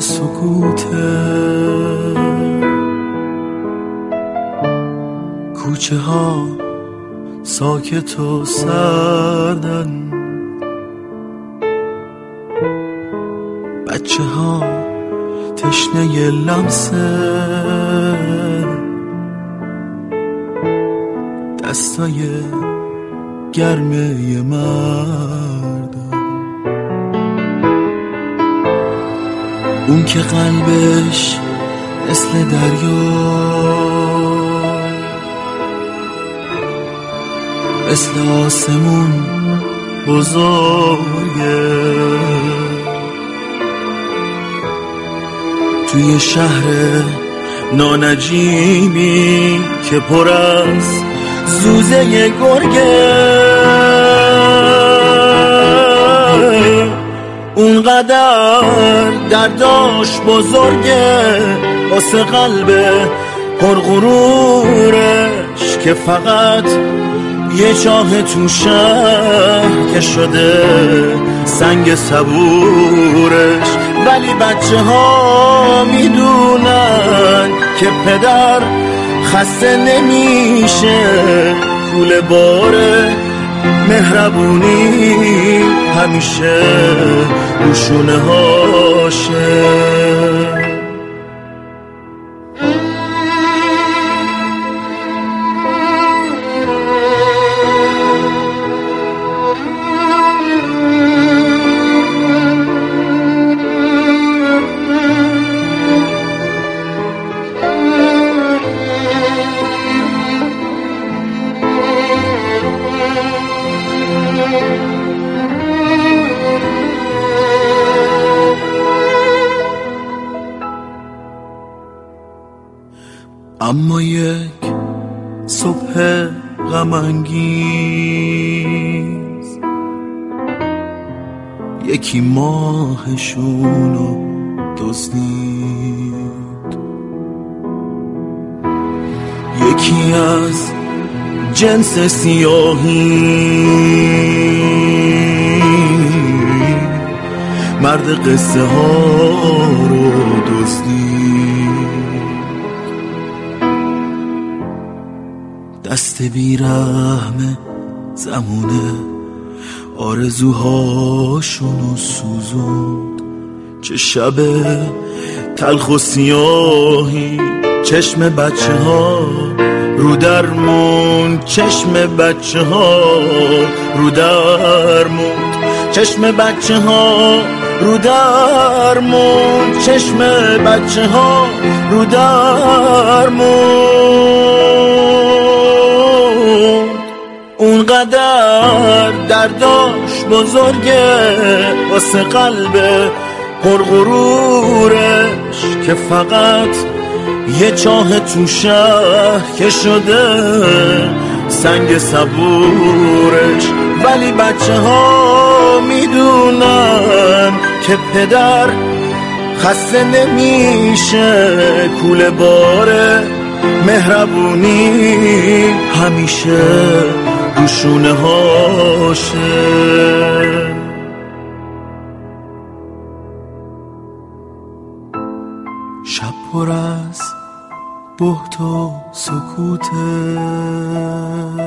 سکوته، کوچه ها ساکت و سردن، بچه ها تشنه لمسه، دستای گرمه مردم، اون که قلبش مثل دریا، مثل آسمون بزرگه، توی شهر نانجیمی که پر از زوزه گرگه، اونقدر درداش بزرگه واسه قلب پرغرورش که فقط یه چاه تو شهر که شده سنگ صبورش. ولی بچه ها میدونن که پدر خسته نمیشه، کول باره مهربونی همیشه رو شونه هاشه. اما یک صبح غم انگیز یکی ماهشونو دزدید، یکی از جنس سیاهی مرد قصه ها رو دزدید، دست بیرحم زمونه آرزوهاشونو سوزوند. چه شب تلخ و سیاهی، چشم بچه ها رو درمون، چشم بچه ها رو درمون، چشم بچه ها رو درمون، چشم بچه ها رو درمون. اونقدر درداش بزرگه واسه قلب پرغرورش که فقط یه چاه تو شهر که شده سنگ صبورش. ولی بچه ها میدونن که پدر خسته نمیشه، کول باره مهربونی همیشه رو شونه هاشه. شب پر از بهت و سکوته،